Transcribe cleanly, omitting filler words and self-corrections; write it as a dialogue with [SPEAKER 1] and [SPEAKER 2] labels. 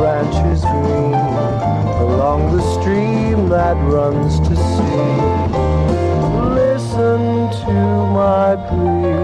[SPEAKER 1] branches green along the stream that runs to sea. Listen to my plea.